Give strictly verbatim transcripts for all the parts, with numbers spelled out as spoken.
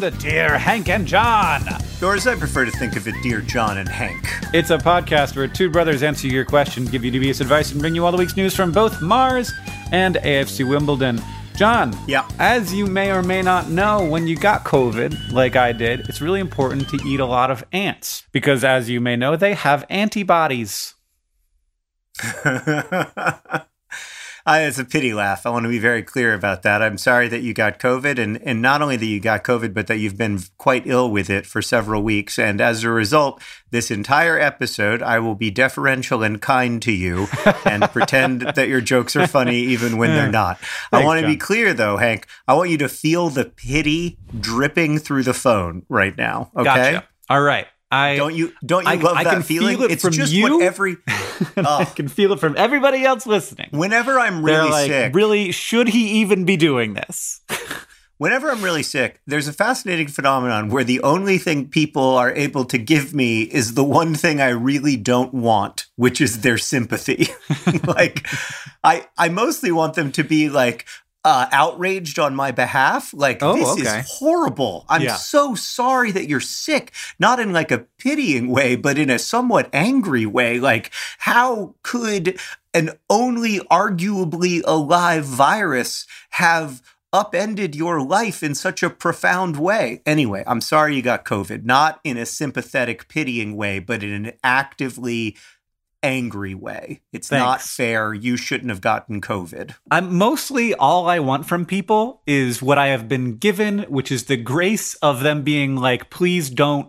to Dear Hank and John. Or as I prefer to think of it, Dear John and Hank. It's a podcast where two brothers answer your questions, give you dubious advice, and bring you all the week's news from both Mars and A F C Wimbledon. John, yeah. As you may or may not know, when you got COVID, like I did, it's really important to eat a lot of ants. Because as you may know, they have antibodies. I, it's a pity laugh. I want to be very clear about that. I'm sorry that you got COVID, and, and not only that you got COVID, but that you've been quite ill with it for several weeks. And as a result, this entire episode, I will be deferential and kind to you and pretend that your jokes are funny even when they're not. Thanks, I want to John. be clear, though, Hank. I want you to feel the pity dripping through the phone right now, okay? Gotcha. All right. I, don't you don't you I, love I that can feeling? Feel it it's from just you, what every and oh. I can feel it from everybody else listening. Whenever I'm They're really like, sick, really, should he even be doing this? Whenever I'm really sick, there's a fascinating phenomenon where the only thing people are able to give me is the one thing I really don't want, which is their sympathy. Like, I I mostly want them to be like, Uh, outraged on my behalf. Like, oh, this okay. is horrible. I'm yeah. so sorry that you're sick. Not in like a pitying way, but in a somewhat angry way. Like, how could an only arguably alive virus have upended your life in such a profound way? Anyway, I'm sorry you got COVID. Not in a sympathetic, pitying way, but in an actively angry way. It's Thanks. Not fair. You shouldn't have gotten COVID. I'm mostly all I want from people is what I have been given, which is the grace of them being like, please don't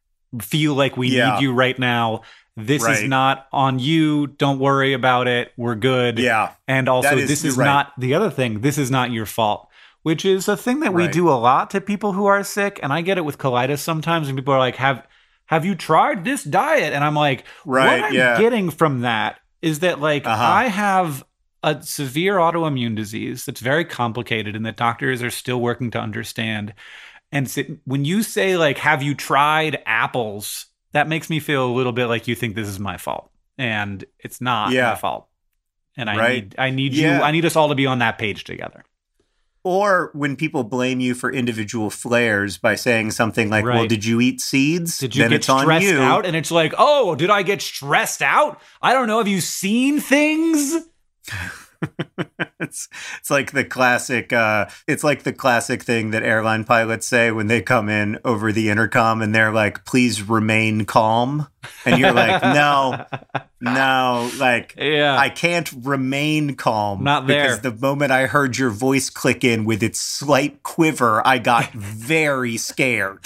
feel like we yeah. need you right now. This right. is not on you. Don't worry about it. We're good. Yeah. And also, is, this is right. not the other thing. This is not your fault, which is a thing that we right. do a lot to people who are sick. And I get it with colitis sometimes, and people are like, have Have you tried this diet? And I'm like, right, what I'm yeah. getting from that is that, like, uh-huh. I have a severe autoimmune disease that's very complicated and that doctors are still working to understand. And so when you say, like, have you tried apples? That makes me feel a little bit like you think this is my fault. And it's not yeah. my fault. And I right. need I need yeah. you, I need us all to be on that page together. Or when people blame you for individual flares by saying something like, right. well, did you eat seeds? Did you then get it's on stressed you. out? And it's like, oh, did I get stressed out? I don't know. Have you seen things? it's it's like the classic uh, it's like the classic thing that airline pilots say when they come in over the intercom and they're like, please remain calm. And you're like, no, no, like, yeah. I can't remain calm. Not there. Because the moment I heard your voice click in with its slight quiver, I got very scared.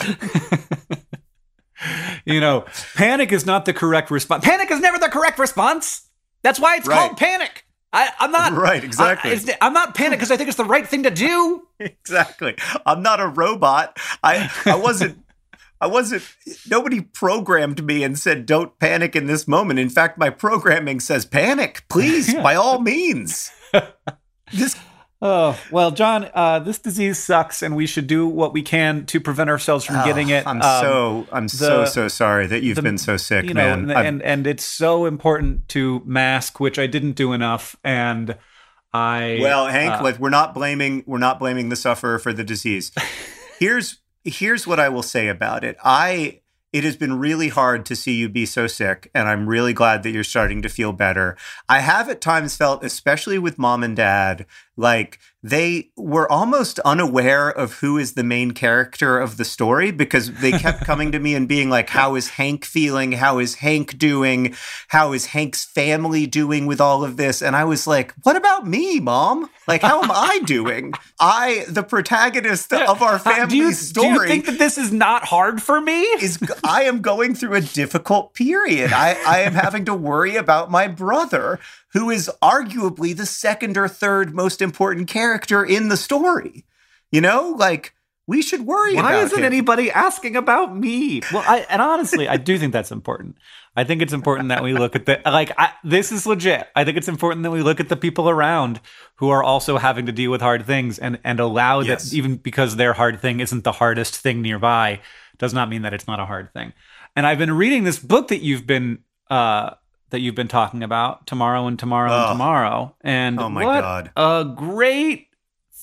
You know, panic is not the correct response. Panic is never the correct response. That's why it's right. called panic. I, I'm not right. Exactly. I, I'm not panicked because I think it's the right thing to do. Exactly. I'm not a robot. I I wasn't. I wasn't. Nobody programmed me and said don't panic in this moment. In fact, my programming says panic, please, yeah. by all means. This. Oh, well, John, uh, this disease sucks, and we should do what we can to prevent ourselves from oh, getting it. I'm um, so I'm the, so so sorry that you've the, been so sick, you know, man. And, and and it's so important to mask, which I didn't do enough, and I well, Hank, uh, like, we're not blaming we're not blaming the sufferer for the disease. Here's here's what I will say about it. I. It has been really hard to see you be so sick, and I'm really glad that you're starting to feel better. I have at times felt, especially with mom and dad, like they were almost unaware of who is the main character of the story because they kept coming to me and being like, how is Hank feeling? How is Hank doing? How is Hank's family doing with all of this? And I was like, what about me, Mom? Like, how am I doing? I, the protagonist of our family do you, story. Do you think that this is not hard for me? Is I am going through a difficult period. I, I am having to worry about my brother, who is arguably the second or third most important character in the story. You know, like, we should worry Why about Why isn't him. anybody asking about me? Well, I, and honestly, I do think that's important. I think it's important that we look at the, like, I, this is legit. I think it's important that we look at the people around who are also having to deal with hard things and, and allow Yes. that even because their hard thing isn't the hardest thing nearby, does not mean that it's not a hard thing. And I've been reading this book that you've been, uh, that you've been talking about, Tomorrow and Tomorrow oh. and Tomorrow. And oh my what God. a great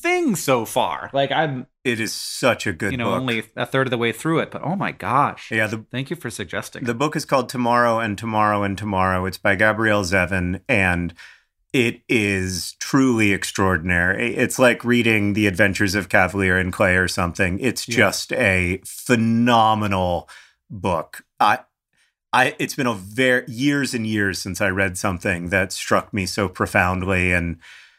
thing so far. Like I'm, it is such a good you know, book. only a third of the way through it, but oh my gosh. Yeah. The, Thank you for suggesting. The book is called Tomorrow and Tomorrow and Tomorrow. It's by Gabrielle Zevin, and it is truly extraordinary. It's like reading The Adventures of Cavalier and Clay or something. It's Yeah. just a phenomenal book. I, I, it's been a very years and years since I read something that struck me so profoundly. And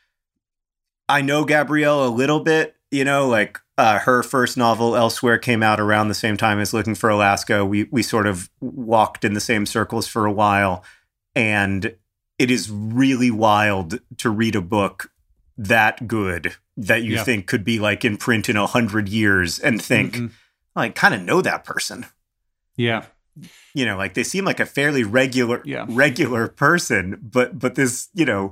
I know Gabrielle a little bit, you know, like uh, her first novel, Elsewhere, came out around the same time as Looking for Alaska. We we sort of walked in the same circles for a while. And it is really wild to read a book that good that you Yeah. think could be like in print in a hundred years and think, Mhm. oh, I kind of know that person. Yeah. You know, like they seem like a fairly regular, Yeah. regular person, but but this, you know,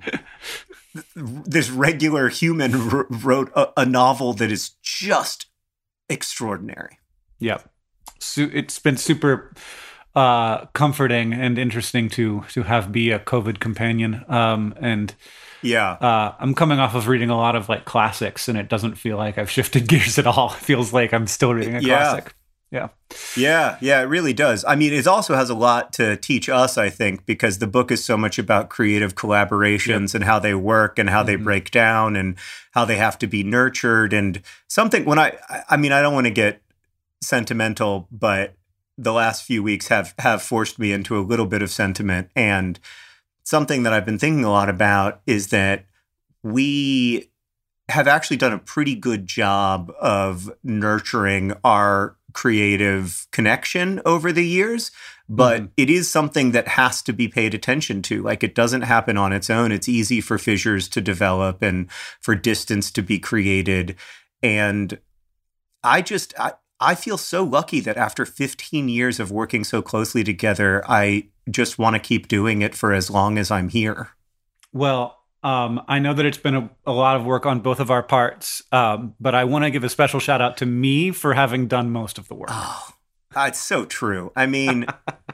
this regular human r- wrote a, a novel that is just extraordinary. Yeah. So it's been super uh, comforting and interesting to to have be a COVID companion. Um, and Yeah, uh, I'm coming off of reading a lot of like classics, and it doesn't feel like I've shifted gears at all. It feels like I'm still reading a Yeah. classic. Yeah. yeah, yeah. It really does. I mean, it also has a lot to teach us, I think, because the book is so much about creative collaborations and how they work and how they Mhm. break down and how they have to be nurtured. And something when I, I mean, I don't want to get sentimental, but the last few weeks have have forced me into a little bit of sentiment. And something that I've been thinking a lot about is that we have actually done a pretty good job of nurturing our creative connection over the years, but Mhm. it is something that has to be paid attention to. Like it doesn't happen on its own. It's easy for fissures to develop and for distance to be created. And I just, I, I feel so lucky that after fifteen years of working so closely together, I just want to keep doing it for as long as I'm here. Well, um, I know that it's been a, a lot of work on both of our parts, um, but I want to give a special shout out to me for having done most of the work. Oh, it's so true. I mean,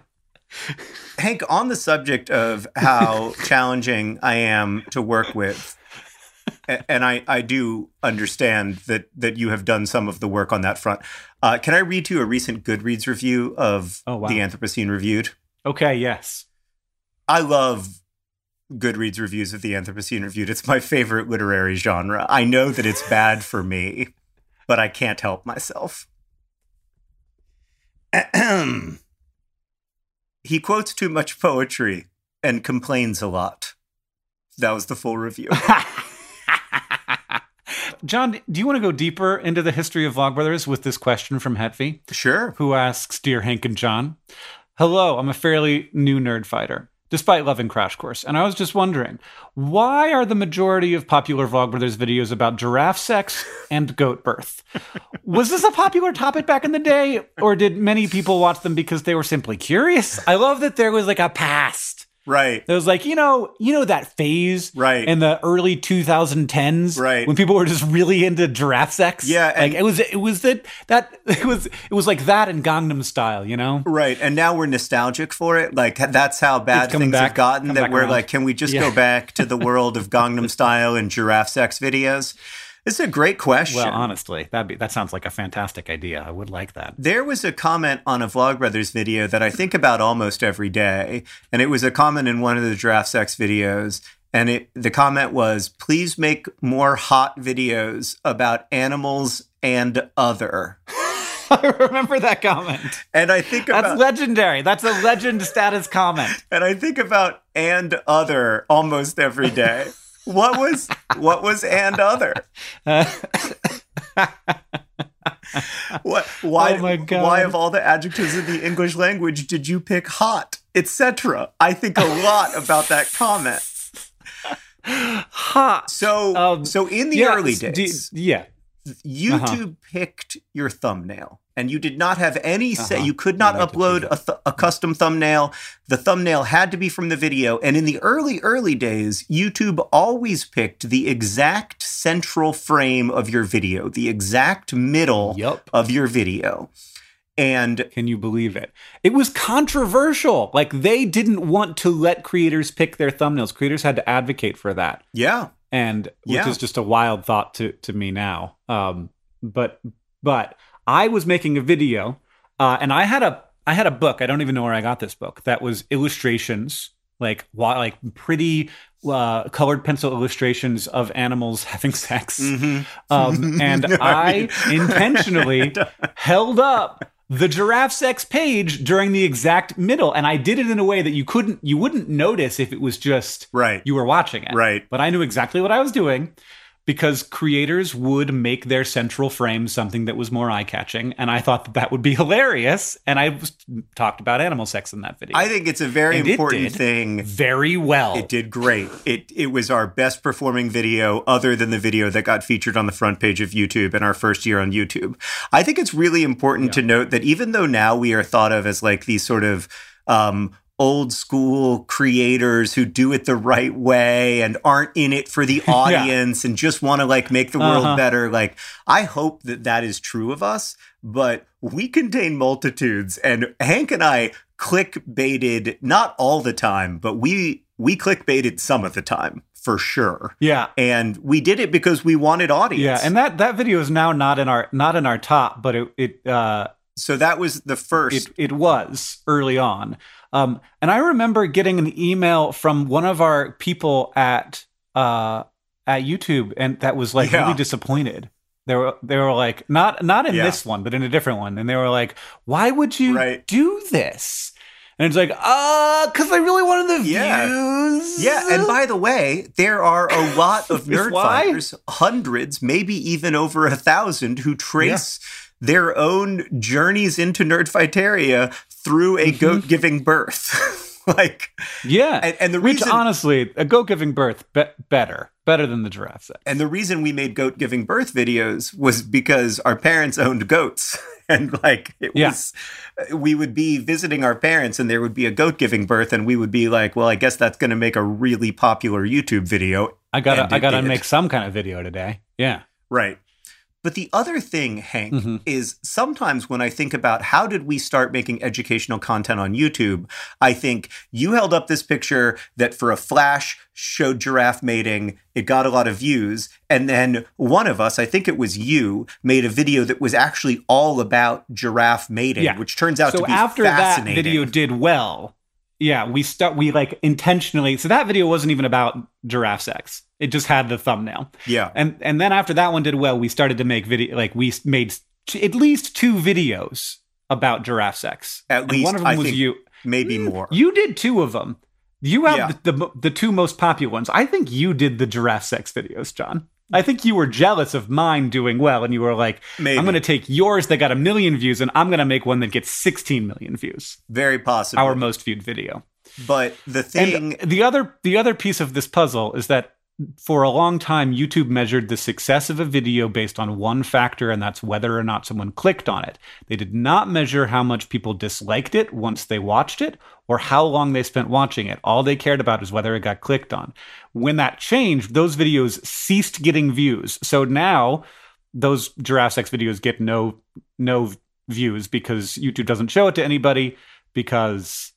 Hank, on the subject of how challenging I am to work with, a- and I, I do understand that that you have done some of the work on that front. Uh, can I read to you a recent Goodreads review of Oh, wow. The Anthropocene Reviewed? Okay, yes. I love Goodreads reviews of The Anthropocene Reviewed. It's my favorite literary genre. I know that it's bad for me, but I can't help myself. He quotes too much poetry and complains a lot. That was the full review. John, do you want to go deeper into the history of Vlogbrothers with this question from Hetvi, Sure. who asks, Dear Hank and John, hello, I'm a fairly new nerd fighter, despite loving Crash Course. And I was just wondering, why are the majority of popular Vlogbrothers videos about giraffe sex and goat birth? Was this a popular topic back in the day, or did many people watch them because they were simply curious? I love that there was like a past. Right. There was like, you know, you know that phase Right. in the early twenty tens, Right. when people were just really into giraffe sex. Yeah, and- like it was, it was that that it was it was like that in Gangnam Style, you know. Right. And now we're nostalgic for it. Like that's how bad It's come things back- have gotten come that back we're around. like, can we just Yeah. go back to the world of Gangnam Style and giraffe sex videos? It's a great question. Well, honestly, that be that sounds like a fantastic idea. I would like that. There was a comment on a Vlogbrothers video that I think about almost every day, and it was a comment in one of the giraffe sex videos, and it the comment was, "Please make more hot videos about animals and other." I remember that comment. And I think That's about legendary. That's a legend status comment. and I think about and other almost every day. What was what was and other? What? Why? Oh my God. Why of all the adjectives in the English language did you pick hot, et cetera? I think a lot about that comment. Hot. So, Um, so in the Yeah, early d- days, yeah. YouTube picked your thumbnail, and you did not have any say. Uh-huh. You could not You had to upload pick a, th- a custom thumbnail. The thumbnail had to be from the video. And in the early, early days, YouTube always picked the exact central frame of your video, the exact middle Yup. of your video. And Can you believe it? It was controversial. Like they didn't want to let creators pick their thumbnails. Creators had to advocate for that. yeah, and which Yeah. is just a wild thought to to me now. Um, but but I was making a video, uh, and I had a I had a book. I don't even know where I got this book. That was illustrations, like like pretty uh, colored pencil illustrations of animals having sex. Mm-hmm. Um, and I, I intentionally held up the giraffe sex page during the exact middle, and I did it in a way that you couldn't, you wouldn't notice if it was just right. you were watching it. Right. But I knew exactly what I was doing, because creators would make their central frame something that was more eye-catching, and I thought that that would be hilarious, and I was, talked about animal sex in that video. I think it's a very and important it did thing. Very well. It did great. It it was our best performing video, other than the video that got featured on the front page of YouTube in our first year on YouTube. I think it's really important yeah. to note that even though now we are thought of as like these sort of um, old school creators who do it the right way and aren't in it for the audience yeah. and just want to like make the world uh-huh. better. Like, I hope that that is true of us, but we contain multitudes, and Hank and I clickbaited, not all the time, but we, we clickbaited some of the time for sure. Yeah. And we did it because we wanted audience. Yeah. And that, that video is now not in our, not in our top, but it, it, uh, so that was the first. It, it was early on. Um, and I remember getting an email from one of our people at uh, at YouTube, and that was like yeah. really disappointed. They were they were like, not not in yeah. this one, but in a different one, and they were like, "Why would you right. do this?" And it's like, uh, because I really wanted the yeah. views. Yeah, and by the way, there are a lot of nerd fighters, hundreds, maybe even over a thousand, who trace yeah. their own journeys into Nerdfighteria through a mm-hmm. goat giving birth. like, yeah. And, and the Which, reason, honestly, a goat giving birth, be- better. Better than the giraffe sex. And the reason we made goat giving birth videos was because our parents owned goats. And like, it yeah. was, we would be visiting our parents and there would be a goat giving birth. And we would be like, well, I guess that's going to make a really popular YouTube video. I gotta, I gotta did. make some kind of video today. Yeah. Right. But the other thing, Hank, mm-hmm. is sometimes when I think about how did we start making educational content on YouTube, I think you held up this picture that for a flash showed giraffe mating. It got a lot of views. And then one of us, I think it was you, made a video that was actually all about giraffe mating, yeah. which turns out so to be after fascinating. That video did well. Yeah, we start. We like intentionally. So that video wasn't even about giraffe sex. It just had the thumbnail. Yeah, and and then after that one did well, we started to make video. Like we made at least two videos about giraffe sex. At and least one of them I was think you. Maybe more. You did two of them. You have yeah. the, the the two most popular ones. I think you did the giraffe sex videos, John. I think you were jealous of mine doing well, and you were like, Maybe. I'm going to take yours that got a million views, and I'm going to make one that gets sixteen million views. Very possible. Our most viewed video. But the thing... And the other, the other piece of this puzzle is that for a long time, YouTube measured the success of a video based on one factor, and that's whether or not someone clicked on it. They did not measure how much people disliked it once they watched it, or how long they spent watching it. All they cared about is whether it got clicked on. When that changed, those videos ceased getting views. So now those giraffe sex videos get no no views because YouTube doesn't show it to anybody, because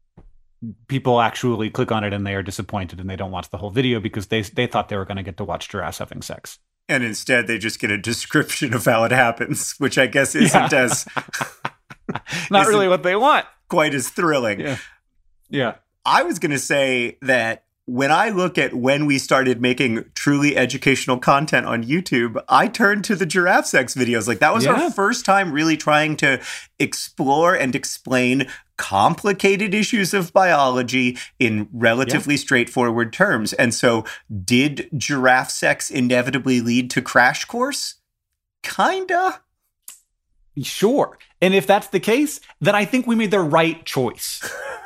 people actually click on it and they are disappointed and they don't watch the whole video because they they thought they were going to get to watch giraffes having sex. And instead they just get a description of how it happens, which I guess isn't yeah. as... Not isn't really what they want. Quite as thrilling. Yeah. Yeah. I was going to say that when I look at when we started making truly educational content on YouTube, I turned to the giraffe sex videos. Like that was yeah. our first time really trying to explore and explain complicated issues of biology in relatively yeah. straightforward terms. And so did giraffe sex inevitably lead to Crash Course? Kinda. Sure. And if that's the case, then I think we made the right choice.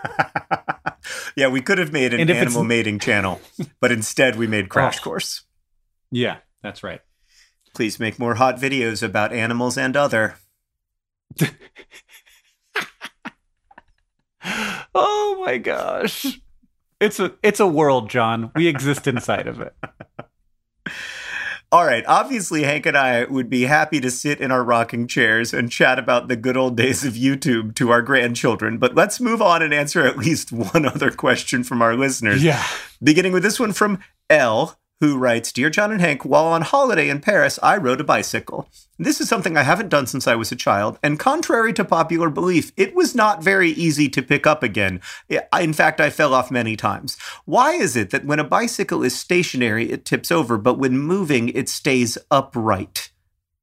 Yeah, we could have made an animal mating channel, but instead we made Crash oh. Course. Yeah, that's right. Please make more hot videos about animals and other. Oh my gosh. It's a it's a world, John. We exist inside of it. All right. Obviously, Hank and I would be happy to sit in our rocking chairs and chat about the good old days of YouTube to our grandchildren. But let's move on and answer at least one other question from our listeners. Yeah. Beginning with this one from Elle, who writes, Dear John and Hank, while on holiday in Paris, I rode a bicycle. This is something I haven't done since I was a child, and contrary to popular belief, it was not very easy to pick up again. In fact, I fell off many times. Why is it that when a bicycle is stationary, it tips over, but when moving, it stays upright?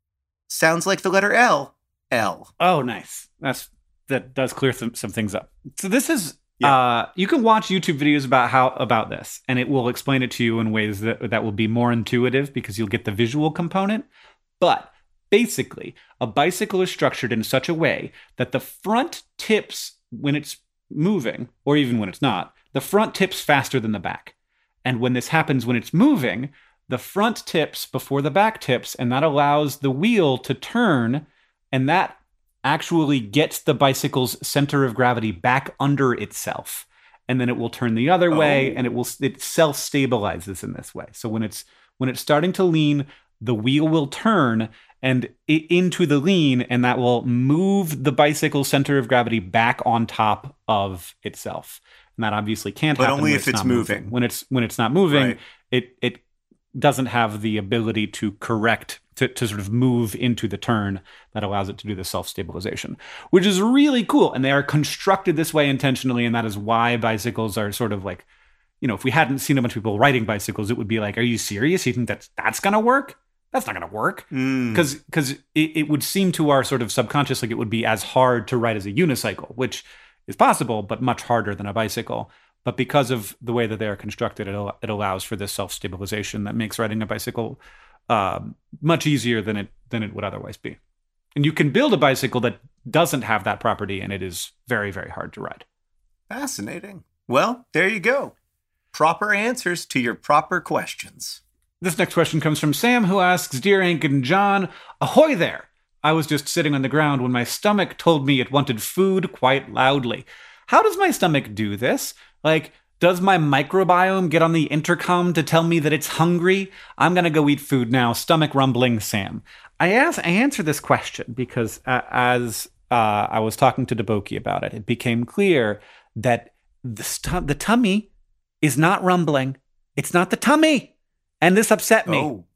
Sounds like the letter L. L. Oh, nice. That's that does clear some, some things up. So this is Yeah. Uh, you can watch YouTube videos about how about this, and it will explain it to you in ways that that will be more intuitive because you'll get the visual component. But basically, a bicycle is structured in such a way that the front tips when it's moving, or even when it's not. The front tips faster than the back, and when this happens when it's moving, the front tips before the back tips, and that allows the wheel to turn, and that actually gets the bicycle's center of gravity back under itself, and then it will turn the other way, oh. and it will it self-stabilizes in this way. So when it's when it's starting to lean, the wheel will turn and it, into the lean, and that will move the bicycle's center of gravity back on top of itself. And that obviously can't but happen only when if it's, it's not moving. moving. When it's when it's not moving, Right. it it doesn't have the ability to correct, to, to sort of move into the turn that allows it to do the self-stabilization, which is really cool. And they are constructed this way intentionally, and that is why bicycles are sort of like, you know, if we hadn't seen a bunch of people riding bicycles, it would be like, are you serious? You think that's, that's going to work? That's not going to work. Because Mm. because it, it would seem to our sort of subconscious like it would be as hard to ride as a unicycle, which is possible, but much harder than a bicycle. But because of the way that they are constructed, it, al- it allows for this self-stabilization that makes riding a bicycle uh, much easier than it than it would otherwise be. And you can build a bicycle that doesn't have that property, and it is very, very hard to ride. Fascinating. Well, there you go. Proper answers to your proper questions. This next question comes from Sam, who asks, Dear Hank and John, ahoy there! I was just sitting on the ground when my stomach told me it wanted food quite loudly. How does my stomach do this? Like, does my microbiome get on the intercom to tell me that it's hungry? I'm going to go eat food now. Stomach rumbling, Sam. I ask, I answer this question because uh, as uh, I was talking to Deboki about it, it became clear that the, st- the tummy is not rumbling. It's not the tummy. And this upset me. Oh.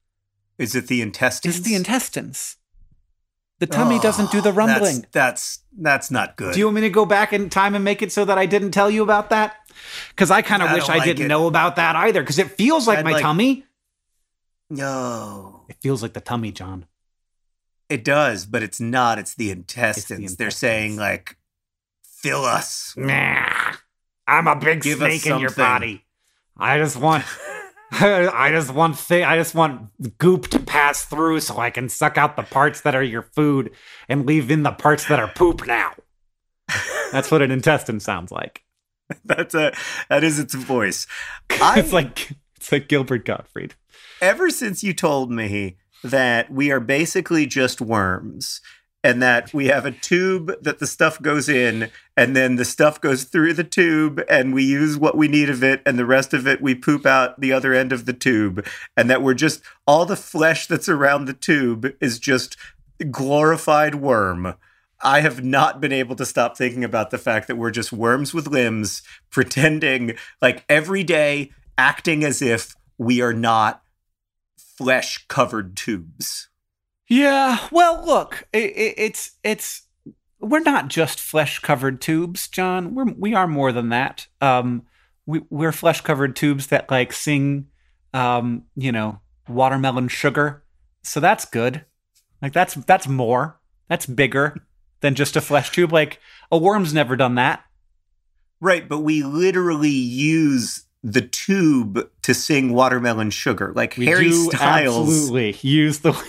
Is it the intestines? It's the intestines. The tummy Oh, doesn't do the rumbling. That's, that's that's not good. Do you want me to go back in time and make it so that I didn't tell you about that? Because I kind of I wish don't I like didn't it. know about that either. Because it feels like I'd my like- tummy. No. It feels like the tummy, John. It does, but it's not. It's the intestines. It's the They're intestines. saying, like, fill us. Nah, I'm a big Give us snake in your something. body. I just want, I just want, thi- I just want goop to pass through so I can suck out the parts that are your food and leave in the parts that are poop now. That's what an intestine sounds like. That's a that is its voice. I, It's like it's like Gilbert Gottfried. ever since you told me that we are basically just worms and that we have a tube that the stuff goes in and then the stuff goes through the tube and we use what we need of it and the rest of it we poop out the other end of the tube, and that we're just all the flesh that's around the tube is just glorified worm. I have not been able to stop thinking about the fact that we're just worms with limbs pretending like every day, acting as if we are not flesh covered tubes. Yeah, well, look, it, it, it's it's we're not just flesh covered tubes, John. We're we are more than that. Um, we we're flesh covered tubes that like sing, um, you know, watermelon sugar. So that's good. Like that's that's more. That's bigger than just a flesh tube. Like a worm's never done that. Right, but we literally use the tube to sing Watermelon Sugar. Like We Harry do Styles absolutely use the.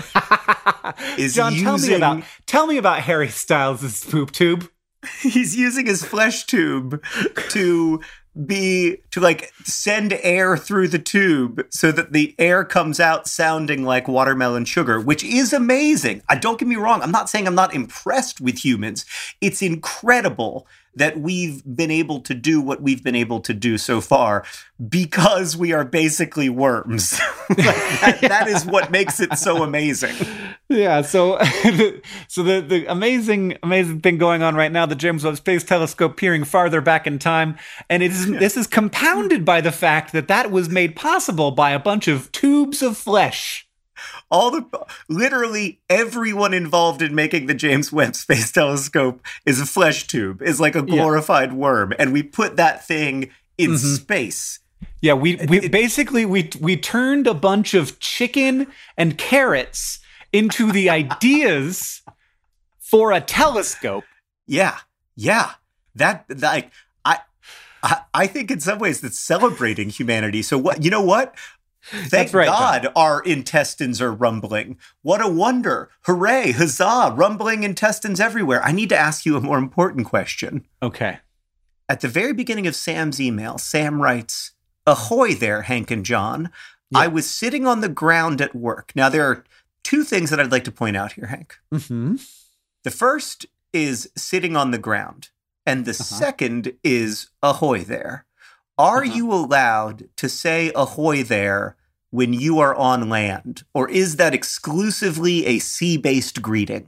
is John, tell me using- about tell me about Harry Styles' poop tube. he's using his flesh tube to be to like send air through the tube so that the air comes out sounding like watermelon sugar, which is amazing. I don't get me wrong. I'm not saying I'm not impressed with humans. It's incredible that we've been able to do what we've been able to do so far because we are basically worms. Like that, that is what makes it so amazing. Yeah, so so the, the amazing amazing thing going on right now, the James Webb Space Telescope peering farther back in time, and it is, this is compounded by the fact that that was made possible by a bunch of tubes of flesh. All the literally everyone involved in making the James Webb Space Telescope is a flesh tube, is like a glorified yeah. worm, and we put that thing in mm-hmm. space. Yeah, we we it, basically we we turned a bunch of chicken and carrots into the ideas for a telescope. Yeah, yeah. That like I, I I think in some ways that's celebrating humanity. So what you know what? Thank right, God John. Our intestines are rumbling. What a wonder. Hooray, huzzah, rumbling intestines everywhere. I need to ask you a more important question. Okay. At the very beginning of Sam's email, Sam writes, "Ahoy there, Hank and John. Yeah. I was sitting on the ground at work." Now, there are two things that I'd like to point out here, Hank. Mm-hmm. The first is sitting on the ground, and the uh-huh. second is ahoy there. Are uh-huh. you allowed to say ahoy there when you are on land, or is that exclusively a sea-based greeting?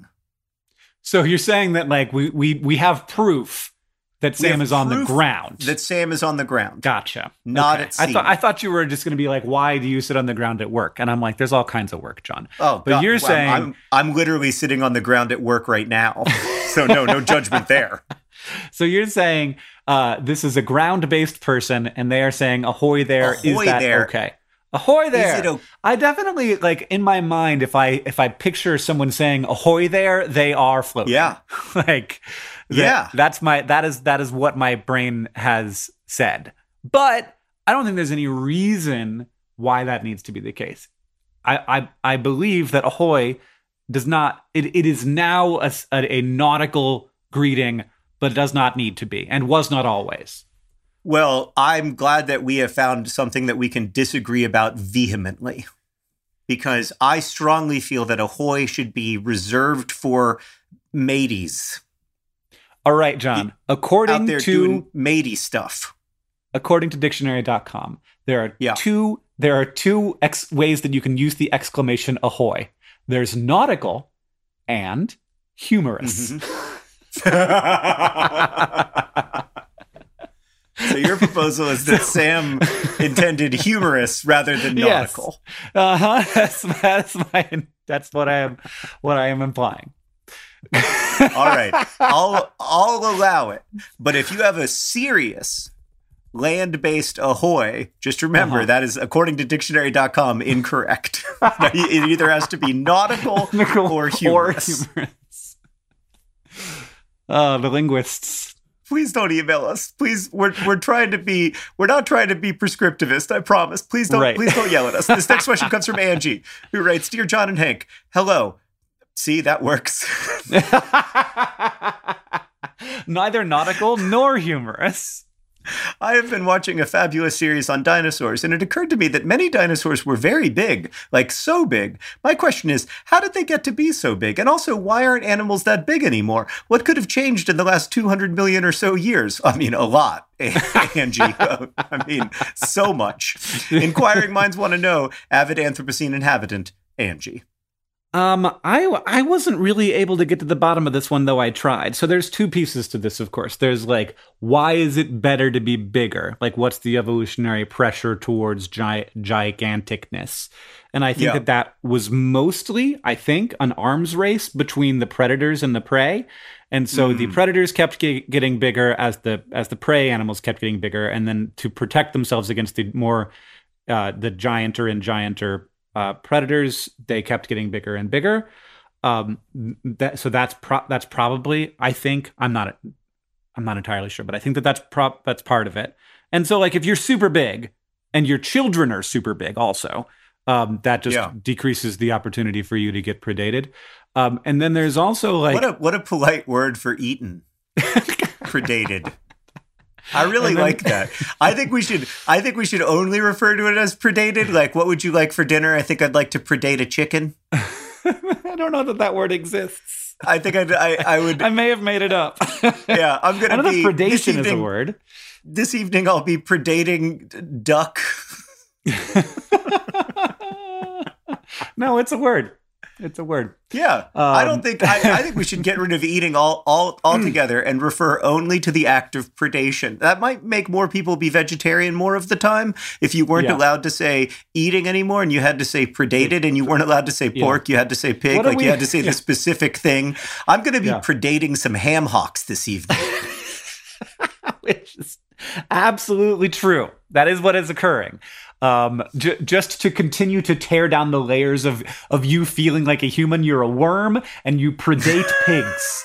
So you're saying that like we we we have proof that Sam is on the ground. That Sam is on the ground. Gotcha. Not okay. at sea. I thought I thought you were just going to be like, why do you sit on the ground at work? And I'm like, there's all kinds of work, John. Oh, but God. you're well, saying I'm, I'm literally sitting on the ground at work right now. So no, no judgment there. So you're saying uh, this is a ground-based person, and they are saying ahoy there. Ahoy is that there. Okay? Ahoy there. Is it okay? I definitely like in my mind. If I if I picture someone saying ahoy there, they are floating. Yeah. like. That, yeah. That's my that is that is what my brain has said. But I don't think there's any reason why that needs to be the case. I I, I believe that ahoy does not it, it is now a, a, a nautical greeting, but does not need to be, and was not always. Well, I'm glad that we have found something that we can disagree about vehemently, because I strongly feel that ahoy should be reserved for mateys. All right, John. According out there to doing matey stuff, according to dictionary dot com, there are yeah. two there are two ex- ways that you can use the exclamation ahoy. There's nautical and humorous. Mm-hmm. So your proposal is that Sam intended humorous rather than nautical. Yes. Uh-huh. That's, that's my that's what I am what I am implying. All right, I'll I'll allow it. But if you have a serious land-based ahoy, just remember uh-huh. that is, according to dictionary dot com, incorrect. It either has to be nautical or humorous. Or humorous. Oh, the linguists. Please don't email us. Please, we're we're trying to be we're not trying to be prescriptivist. I promise. Please don't right. please don't yell at us. This next question comes from Angie, who writes, "Dear John and Hank, hello." See, that works. Neither nautical nor humorous. I have been watching a fabulous series on dinosaurs, and it occurred to me that many dinosaurs were very big, like so big. My question is, how did they get to be so big? And also, why aren't animals that big anymore? What could have changed in the last two hundred million or so years? I mean, a lot, Angie. I mean, so much. Inquiring minds want to know. Avid Anthropocene inhabitant, Angie. Um, I, I wasn't really able to get to the bottom of this one, though I tried. So there's two pieces to this, of course. There's like, why is it better to be bigger? Like, what's the evolutionary pressure towards gi- giganticness? And I think yeah. that that was mostly, I think, an arms race between the predators and the prey. And so mm. the predators kept ge- getting bigger as the as the prey animals kept getting bigger. And then to protect themselves against the more, uh, the gianter and gianter Uh, predators, they kept getting bigger and bigger. Um, that, so that's pro- that's probably, I think, I'm not, I'm not entirely sure, but I think that that's prop that's part of it. And so, like, if you're super big and your children are super big, also, um, that just yeah. decreases the opportunity for you to get predated. Um, and then there's also like what a what a polite word for eaten, predated. I really then, like that. I think we should I think we should only refer to it as predated. Like, what would you like for dinner? I think I'd like to predate a chicken. I don't know that that word exists. I think I'd, I I would. I may have made it up. Yeah, I'm gonna I don't know be. if predation this evening, is a word. This evening, I'll be predating duck. No, it's a word. It's a word. Yeah, um, I don't think. I, I think we should get rid of eating all all altogether and refer only to the act of predation. That might make more people be vegetarian more of the time. If you weren't Yeah. allowed to say eating anymore, and you had to say predated, and you weren't allowed to say pork, yeah. you had to say pig. What are like we- you had to say yeah. the specific thing. I'm going to be Yeah. predating some ham hocks this evening. Which is absolutely true. That is what is occurring. Um, j- just to continue to tear down the layers of, of you feeling like a human, you're a worm and you predate pigs.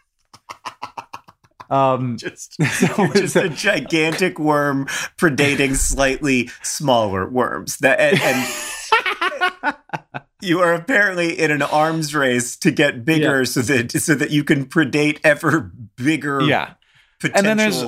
Um, Just, so you're just it's a gigantic worm predating slightly smaller worms. That and, and you are apparently in an arms race to get bigger, Yeah. so that so that you can predate ever bigger, yeah. potential And then there's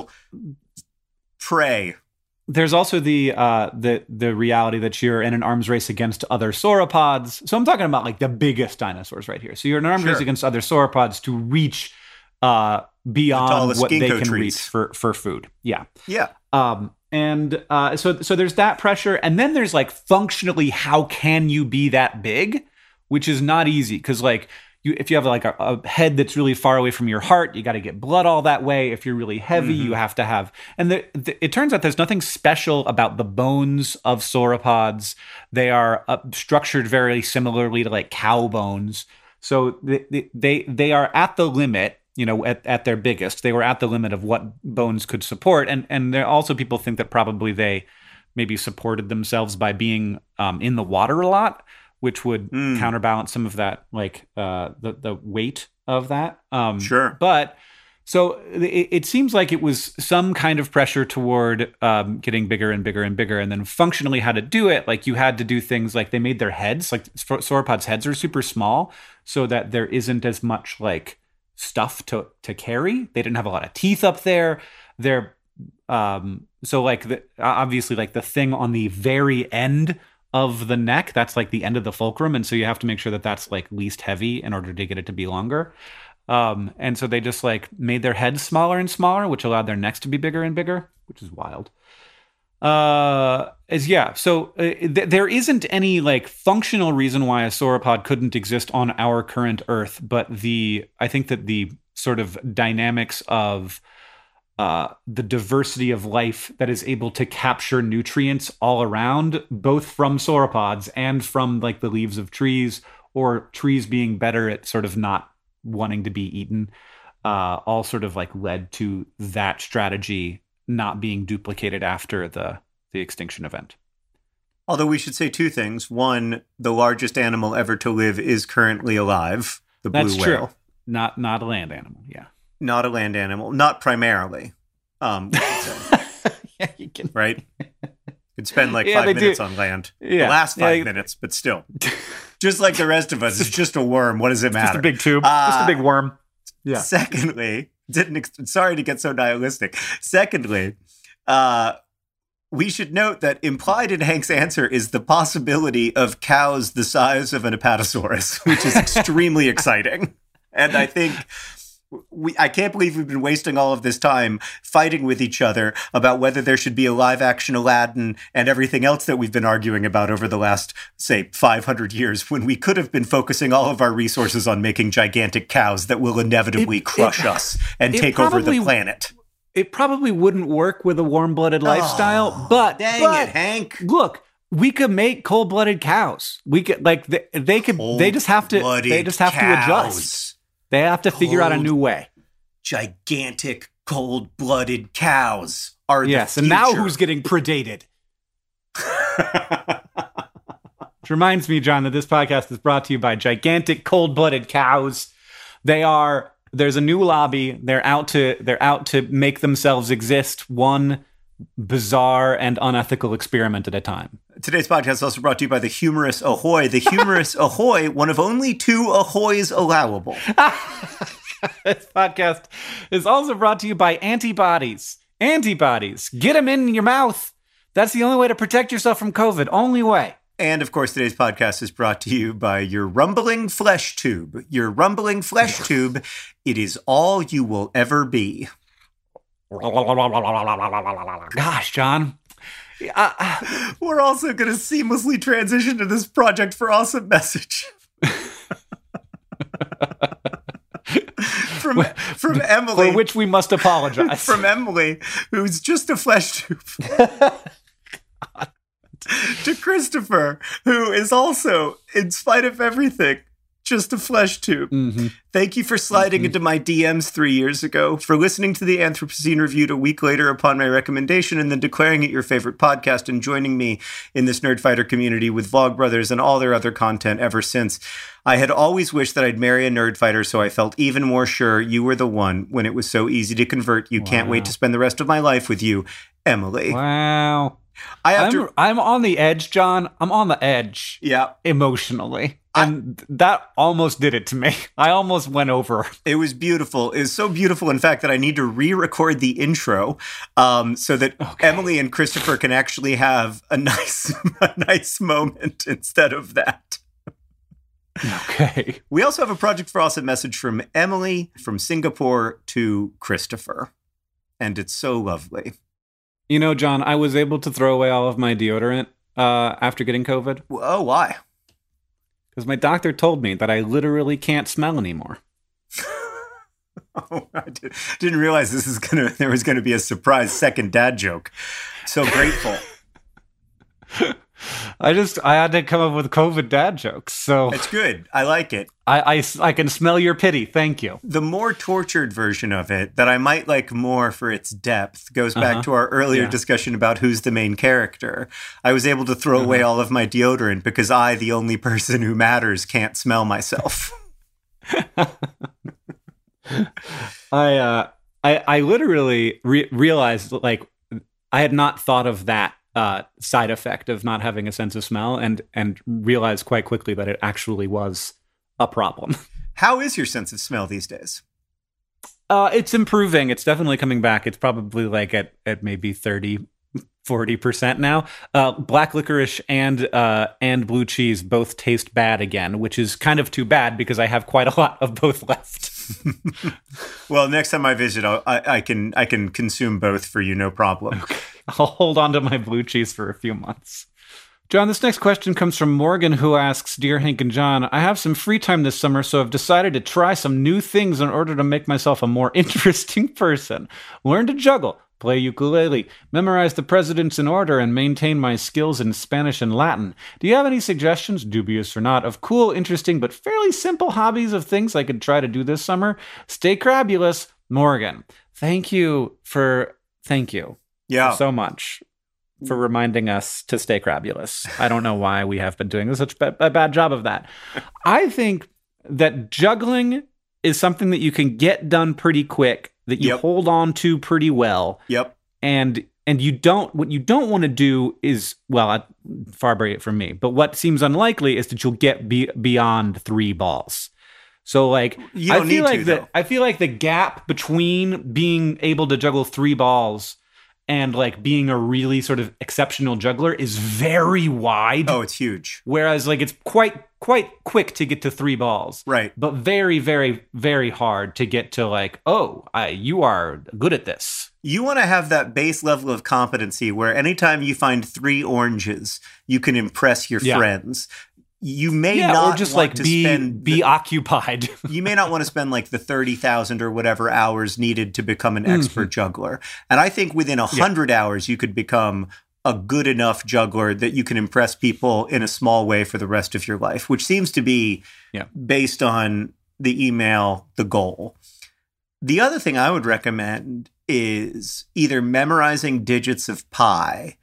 prey. There's also the uh, the the reality that you're in an arms race against other sauropods. So I'm talking about like the biggest dinosaurs right here. So you're in an arms Sure. race against other sauropods to reach uh, beyond tallest what they ginkgo can trees. reach for for food. Yeah. Yeah. Um, and uh, so so there's that pressure, and then there's like functionally, how can you be that big, which is not easy because like you if you have like a, a head that's really far away from your heart, you got to get blood all that way. If you're really heavy, Mm-hmm. you have to have. And the, the, it turns out there's nothing special about the bones of sauropods. They are uh, structured very similarly to like cow bones. So they they they are at the limit. You know, at, at their biggest, they were at the limit of what bones could support. And and there also people think that probably they maybe supported themselves by being um, in the water a lot, which would Mm. counterbalance some of that, like uh, the the weight of that. Um, Sure. But so it, it seems like it was some kind of pressure toward um, getting bigger and bigger and bigger, and then functionally how to do it. Like you had to do things like they made their heads, like sauropods' heads are super small, so that there isn't as much like stuff to to carry. They didn't have a lot of teeth up there. They're um so like the obviously like the thing on the very end of the neck, that's like the end of the fulcrum, and so you have to make sure that that's like least heavy in order to get it to be longer. Um and so they just like made their heads smaller and smaller, which allowed their necks to be bigger and bigger, which is wild. Uh, is yeah. So uh, th- there isn't any like functional reason why a sauropod couldn't exist on our current Earth, but the I think that the sort of dynamics of uh, the diversity of life that is able to capture nutrients all around, both from sauropods and from like the leaves of trees, or trees being better at sort of not wanting to be eaten, uh, all sort of like led to that strategy not being duplicated after the the extinction event. Although we should say two things. One, the largest animal ever to live is currently alive, the blue That's whale. true. Not not a land animal. Yeah. Not a land animal, not primarily. Um, we should say, Yeah, you can. right? Could spend like Yeah, five they minutes do. on land. Yeah. The last Yeah, five you- minutes, but still. Just like the rest of us, it's just a worm. What does it matter? Just a big tube. Uh, Just a big worm. Yeah. Secondly, didn't ex- sorry to get so nihilistic. Secondly, uh, we should note that implied in Hank's answer is the possibility of cows the size of an apatosaurus, which is extremely exciting. And I think we I can't believe we've been wasting all of this time fighting with each other about whether there should be a live action Aladdin and everything else that we've been arguing about over the last, say, five hundred years, when we could have been focusing all of our resources on making gigantic cows that will inevitably It- crush it- us and it take over probably- the planet. It probably wouldn't work with a warm-blooded lifestyle, Oh, but dang but it, Hank. look, we could make cold-blooded cows. We could like they, they could. They just have to. They Cold-blooded just have to adjust. cows. They have to figure out a Cold- new way. Gigantic cold-blooded cows are Yes, the and now future. who's getting predated? Which reminds me, John, that this podcast is brought to you by gigantic cold-blooded cows. They are there's a new lobby. They're out to they're out to make themselves exist one bizarre and unethical experiment at a time. Today's podcast is also brought to you by the Humorous Ahoy. The Humorous Ahoy, one of only two Ahoys allowable. This podcast is also brought to you by antibodies. Antibodies. Get them in your mouth. That's the only way to protect yourself from COVID. Only way. And of course, today's podcast is brought to you by your rumbling flesh tube. Your rumbling flesh tube. It is all you will ever be. Gosh, John. Uh, We're also going to seamlessly transition to this Project for Awesome message. from from Emily. For which we must apologize. From Emily, who's just a flesh tube. To Christopher, who is also, in spite of everything, just a flesh tube. Mm-hmm. Thank you for sliding mm-hmm. into my D Ms three years ago, for listening to the Anthropocene Reviewed a week later upon my recommendation, and then declaring it your favorite podcast and joining me in this Nerdfighter community with Vlogbrothers and all their other content ever since. I had always wished that I'd marry a Nerdfighter, so I felt even more sure you were the one when it was so easy to convert. You wow. Can't wait to spend the rest of my life with you, Emily. Wow. I have I'm, to- I'm on the edge, John. I'm on the edge. Yeah. Emotionally. And I, that almost did it to me. I almost went over. It was beautiful. It was so beautiful, in fact, that I need to re-record the intro um, so that okay. Emily and Christopher can actually have a nice, a nice moment instead of that. Okay. We also have a Project for Awesome message from Emily from Singapore to Christopher. And it's so lovely. You know, John, I was able to throw away all of my deodorant uh, after getting COVID. Oh, why? Because my doctor told me that I literally can't smell anymore. Oh, I did, didn't realize this is gonna. There was going to be a surprise second dad joke. So grateful. I just, I had to come up with COVID dad jokes. So it's good. I like it. I, I, I can smell your pity. Thank you. The more tortured version of it that I might like more for its depth goes back uh-huh. to our earlier yeah. discussion about who's the main character. I was able to throw uh-huh. away all of my deodorant because I, the only person who matters, can't smell myself. I, uh, I, I literally re- realized like I had not thought of that Uh, side effect of not having a sense of smell, and and realized quite quickly that it actually was a problem. How is your sense of smell these days? Uh, it's improving. It's definitely coming back. It's probably like at, at maybe thirty, forty percent now. Uh, black licorice and uh, and blue cheese both taste bad again, which is kind of too bad because I have quite a lot of both left. Well, next time I visit, I'll, I, I can I can consume both for you, no problem. Okay. I'll hold on to my blue cheese for a few months. John, this next question comes from Morgan, who asks, Dear Hank and John, I have some free time this summer, so I've decided to try some new things in order to make myself a more interesting person. Learn to juggle, play ukulele, memorize the presidents in order, and maintain my skills in Spanish and Latin. Do you have any suggestions, dubious or not, of cool, interesting, but fairly simple hobbies of things I could try to do this summer? Stay crabulous, Morgan. Thank you for... Thank you. Yeah. So much for reminding us to stay crabulous. I don't know why we have been doing such a bad job of that. I think that juggling is something that you can get done pretty quick, that you yep. hold on to pretty well. Yep. And and you don't, what you don't want to do is, well, far be it from me, but what seems unlikely is that you'll get be, beyond three balls. So like, you don't I feel need like to, the, though. I feel like the gap between being able to juggle three balls and like being a really sort of exceptional juggler is very wide. Oh, it's huge. Whereas like it's quite quite quick to get to three balls. Right. But very, very, very hard to get to like, oh, I, you are good at this. You want to have that base level of competency where anytime you find three oranges, you can impress your yeah. friends. You may yeah, not or just want like to be spend be the, occupied. You may not want to spend like the thirty thousand or whatever hours needed to become an expert mm-hmm. juggler. And I think within one hundred yeah. hours, you could become a good enough juggler that you can impress people in a small way for the rest of your life, which seems to be, yeah. based on the email, the goal. The other thing I would recommend is either memorizing digits of pi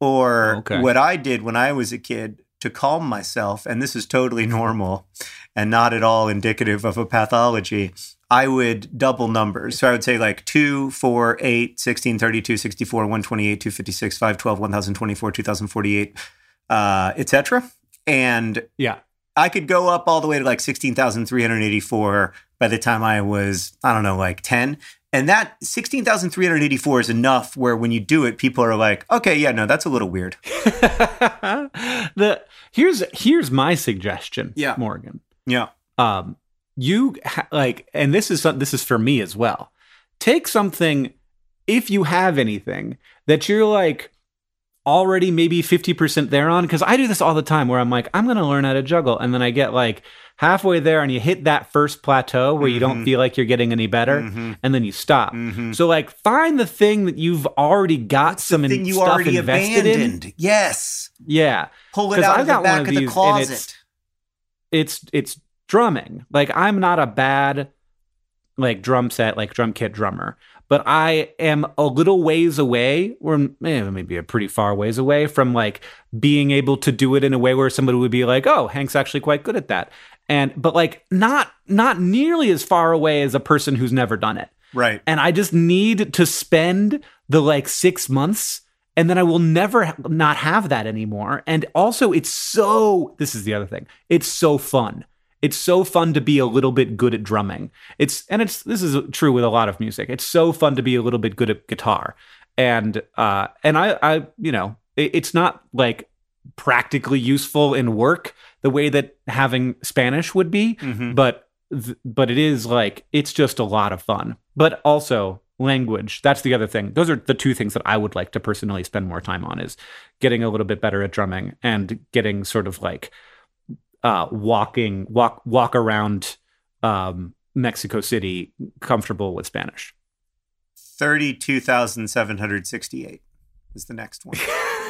or okay. what I did when I was a kid to calm myself, and this is totally normal and not at all indicative of a pathology, I would double numbers. So I would say like two, four, eight, sixteen, thirty-two, sixty-four, one twenty-eight, two fifty-six, five twelve, one thousand twenty-four, two thousand forty-eight, uh, et cetera. And yeah, I could go up all the way to like sixteen thousand three hundred eighty-four by the time I was, I don't know, like ten. And that sixteen thousand three hundred eighty-four is enough where when you do it, people are like, okay, yeah, no, that's a little weird. the here's here's my suggestion, yeah. Morgan. Yeah. Um, you ha- like, and this is this is for me as well. Take something, if you have anything that you're like already maybe fifty percent there on, because I do this all the time where I'm like, I'm going to learn how to juggle. And then I get like halfway there and you hit that first plateau where mm-hmm. you don't feel like you're getting any better. Mm-hmm. And then you stop. Mm-hmm. So like find the thing that you've already got What's some the thing in, you stuff already invested abandoned. in. Yes. Yeah. Pull it out I've of the got back one of, of the these, closet. It's, it's, it's drumming. Like I'm not a bad like drum set, like drum kit drummer. But I am a little ways away, or maybe a pretty far ways away from like being able to do it in a way where somebody would be like, "Oh, Hank's actually quite good at that." And but like not not nearly as far away as a person who's never done it. Right. And I just need to spend the like six months, and then I will never ha- not have that anymore. And also, it's so. This is the other thing. It's so fun. It's so fun to be a little bit good at drumming. It's and it's this is true with a lot of music. It's so fun to be a little bit good at guitar, and uh, and I, I you know it, it's not like practically useful in work the way that having Spanish would be, mm-hmm. but th- but it is like it's just a lot of fun. But also language. That's the other thing. Those are the two things that I would like to personally spend more time on: is getting a little bit better at drumming and getting sort of like. Uh, walking, walk, walk around um, Mexico City, comfortable with Spanish. Thirty-two thousand seven hundred sixty-eight is the next one.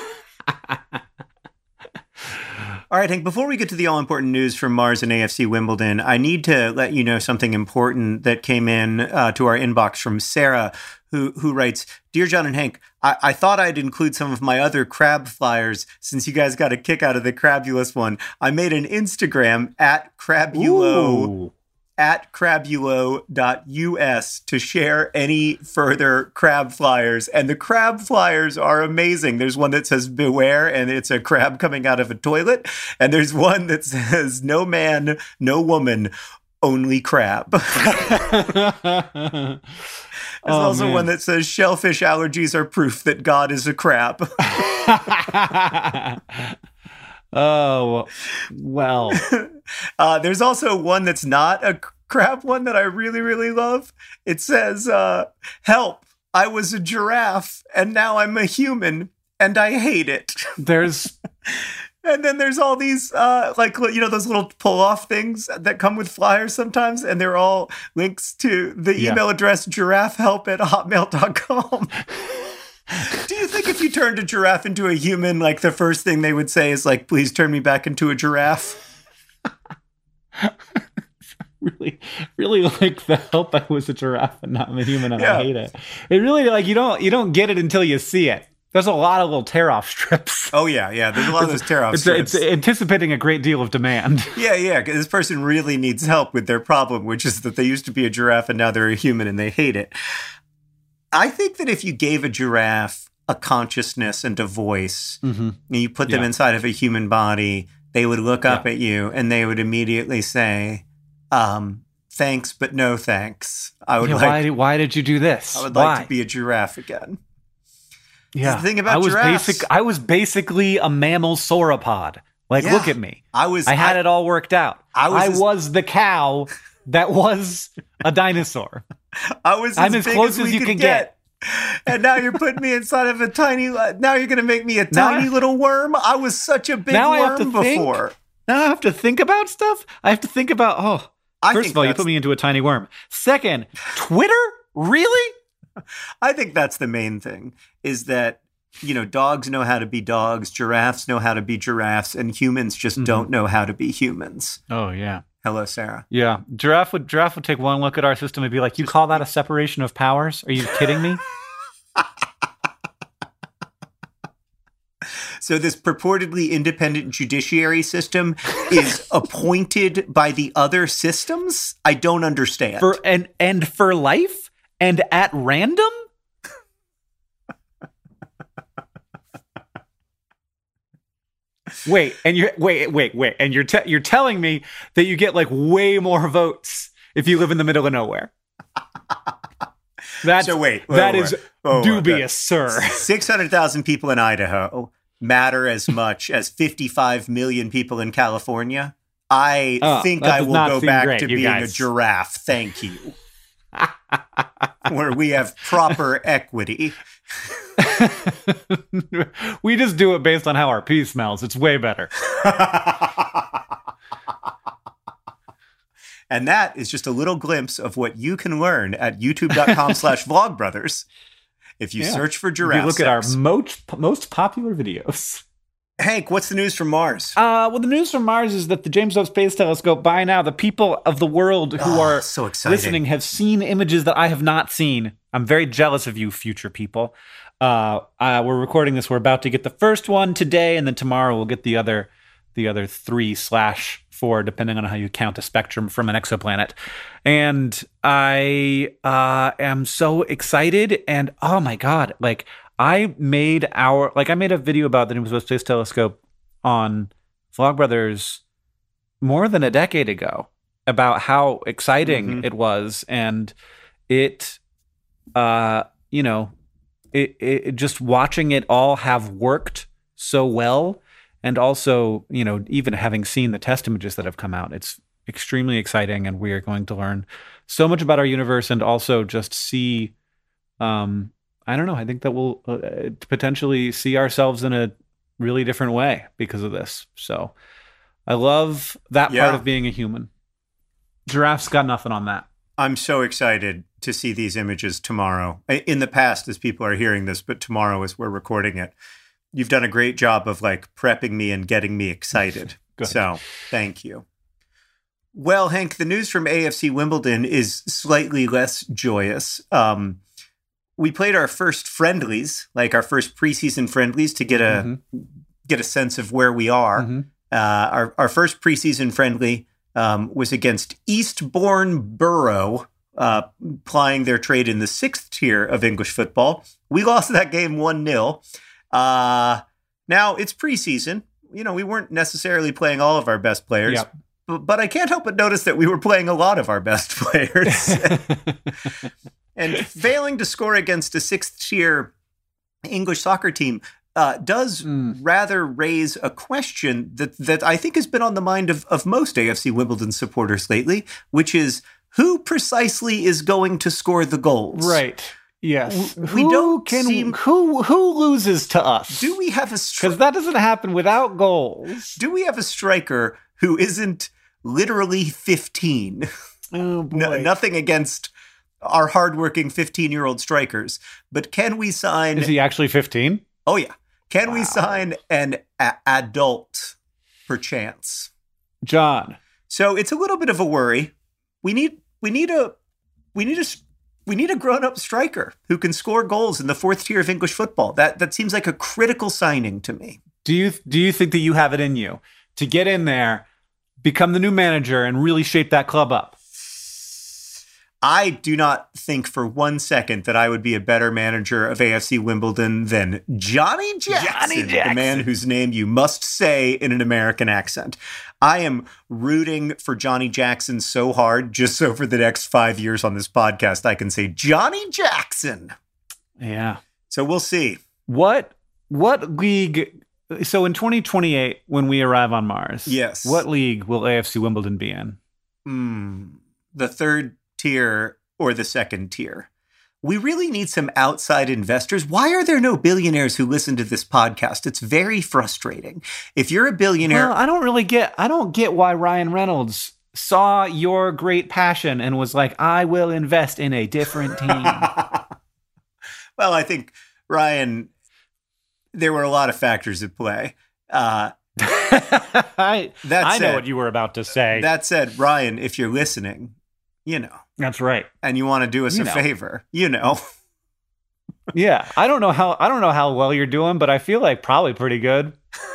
All right, Hank, before we get to the all-important news from Mars and A F C Wimbledon, I need to let you know something important that came in uh, to our inbox from Sarah, who who writes, "Dear John and Hank, I, I thought I'd include some of my other crab flyers since you guys got a kick out of the Crabulous one. I made an Instagram at Crabulo, Ooh. at crabulo dot U S to share any further crab flyers. And the crab flyers are amazing. There's one that says beware, and it's a crab coming out of a toilet. And there's one that says no man, no woman, only crab." There's oh, also man. one that says shellfish allergies are proof that God is a crab. Oh, well. uh, there's also one that's not a crab one that I really, really love. It says, uh, help, I was a giraffe and now I'm a human and I hate it. There's... And then there's all these, uh, like, you know, those little pull-off things that come with flyers sometimes, and they're all links to the yeah. email address giraffehelp at hotmail dot com. Do you think if you turned a giraffe into a human, like, the first thing they would say is, like, please turn me back into a giraffe? really, really like the help I was a giraffe and not a human and yeah. I hate it. It really, like, you don't, you don't get it until you see it. There's a lot of little tear-off strips. Oh, yeah, yeah. There's a lot of those tear-off it's, strips. It's anticipating a great deal of demand. Yeah, yeah. This person really needs help with their problem, which is that they used to be a giraffe and now they're a human and they hate it. I think that if you gave a giraffe a consciousness and a voice, mm-hmm. and you put them yeah. inside of a human body, they would look up yeah. at you and they would immediately say, um, thanks, but no thanks. I would yeah, like, why, why did you do this? I would why? like to be a giraffe again. Yeah, the thing about I was giraffes, basic. I was basically a mammal sauropod. Like, yeah, look at me. I was. I had I, it all worked out. I was. I as, was the cow that was a dinosaur. I was. As I'm as close as, as you can get. get. And now you're putting me inside of a tiny. Now you're going to make me a tiny now, little worm. I was such a big now worm I have to before. Think, now I have to think about stuff. I have to think about. Oh, I first of all, you put me into a tiny worm. Second, Twitter. Really? I think that's the main thing. Is that. You know, dogs know how to be dogs, giraffes know how to be giraffes, and humans just mm-hmm. don't know how to be humans. Oh, yeah. Hello, Sarah. Yeah. Giraffe would giraffe would take one look at our system and be like, you call that a separation of powers? Are you kidding me? So this purportedly independent judiciary system is appointed by the other systems? I don't understand. For and and for life? And at random? Wait, and you're wait, wait, wait, and you're te- you're telling me that you get like way more votes if you live in the middle of nowhere. That's, so wait, wait that wait, is wait, wait, dubious, sir. six hundred thousand people in Idaho matter as much as fifty-five million people in California. I oh, think I will go back great, to being guys. a giraffe. Thank you. Where we have proper equity. We just do it based on how our pee smells. It's way better. And that is just a little glimpse of what you can learn at youtube.com slash vlogbrothers. If you yeah. search for giraffe you look sex. at our most, most popular videos. Hank, what's the news from Mars? Uh, well, the news from Mars is that the James Webb Space Telescope, by now, the people of the world who oh, are so exciting. listening have seen images that I have not seen. I'm very jealous of you, future people. Uh, uh, we're recording this. We're about to get the first one today, and then tomorrow we'll get the other, the other three slash four, depending on how you count a spectrum from an exoplanet. And I uh, am so excited, and oh my god, like. I made our, like I made a video about the James Webb Space Telescope on Vlogbrothers more than a decade ago about how exciting mm-hmm. it was. And it, uh, you know, it, it just watching it all have worked so well. And also, you know, even having seen the test images that have come out, it's extremely exciting. And we are going to learn so much about our universe and also just see, um, I don't know. I think that we'll uh, potentially see ourselves in a really different way because of this. So I love that yeah. part of being a human. Giraffe's got nothing on that. I'm so excited to see these images tomorrow. In the past, as people are hearing this, but tomorrow as we're recording it, you've done a great job of like prepping me and getting me excited. So thank you. Well, Hank, the news from A F C Wimbledon is slightly less joyous. Um, We played our first friendlies, like our first preseason friendlies, to get a mm-hmm. get a sense of where we are. Mm-hmm. Uh, our our first preseason friendly um, was against Eastbourne Borough, uh, plying their trade in the sixth tier of English football. We lost that game one nil. Uh, now it's preseason. You know, we weren't necessarily playing all of our best players, yep. but, but I can't help but notice that we were playing a lot of our best players. And failing to score against a sixth-tier English soccer team uh, does mm. rather raise a question that that I think has been on the mind of, of most A F C Wimbledon supporters lately, which is who precisely is going to score the goals? Right. Yes. We who don't can, seem... Who, who loses to us? Do we have a... Because stri- that doesn't happen without goals. Do we have a striker who isn't literally fifteen? Oh, boy. No, nothing against... our hardworking fifteen-year-old strikers. But can we sign... Is he actually fifteen? Oh, yeah. Can wow. we sign an a- adult, perchance? John. So it's a little bit of a worry. We need we need a we need a we need a grown-up striker who can score goals in the fourth tier of English football. That that seems like a critical signing to me. Do you do you think that you have it in you to get in there, become the new manager, and really shape that club up? I do not think for one second that I would be a better manager of A F C Wimbledon than Johnny Jackson, Johnny Jackson, the man whose name you must say in an American accent. I am rooting for Johnny Jackson so hard, just so for the next five years on this podcast, I can say Johnny Jackson. Yeah. So we'll see. What what league? So in twenty twenty-eight, when we arrive on Mars, yes, what league will A F C Wimbledon be in? Mm, the third tier or the second tier. We really need some outside investors. Why are there no billionaires who listen to this podcast? It's very frustrating. If you're a billionaire... Well, I don't really get, I don't get why Ryan Reynolds saw your great passion and was like, I will invest in a different team. Well, I think, Ryan, there were a lot of factors at play. Uh, I, that I said, know what you were about to say. That said, Ryan, if you're listening, you know. That's right. And you want to do us you a know. favor, you know. Yeah, I don't know how I don't know how well you're doing, but I feel like probably pretty good.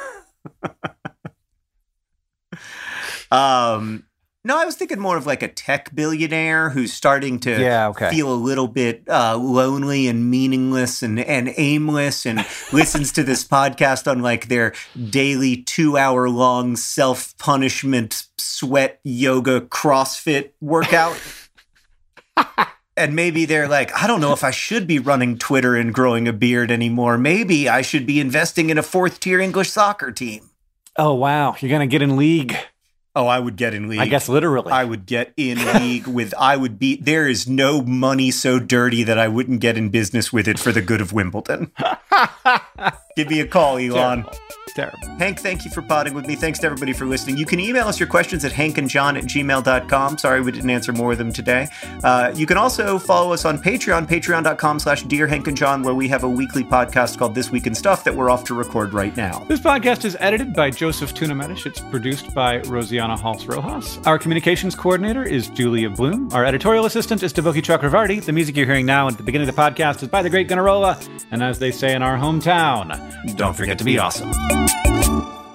um, no, I was thinking more of like a tech billionaire who's starting to yeah, okay. feel a little bit uh, lonely and meaningless and, and aimless and listens to this podcast on like their daily two hour long self-punishment, sweat, yoga, CrossFit workout. And maybe they're like, I don't know if I should be running Twitter and growing a beard anymore. Maybe I should be investing in a fourth tier English soccer team. Oh, wow. You're going to get in league. Oh, I would get in league. I guess literally. I would get in league with, I would be, there is no money so dirty that I wouldn't get in business with it for the good of Wimbledon. Give me a call, Elon. Terrible. Terrible. Hank, thank you for potting with me. Thanks to everybody for listening. You can email us your questions at hankandjohn at gmail dot com. Sorry we didn't answer more of them today. Uh, you can also follow us on Patreon, patreon.com slash Dear Hank and John, where we have a weekly podcast called This Week in Stuff that we're off to record right now. This podcast is edited by Joseph Tuna-Medish. It's produced by Rosiana Halse-Rojas. Our communications coordinator is Julia Bloom. Our editorial assistant is Devoki Chakravarti. The music you're hearing now at the beginning of the podcast is by the great Gunnarolla. And as they say in our hometown, don't, don't forget, forget to be awesome. awesome.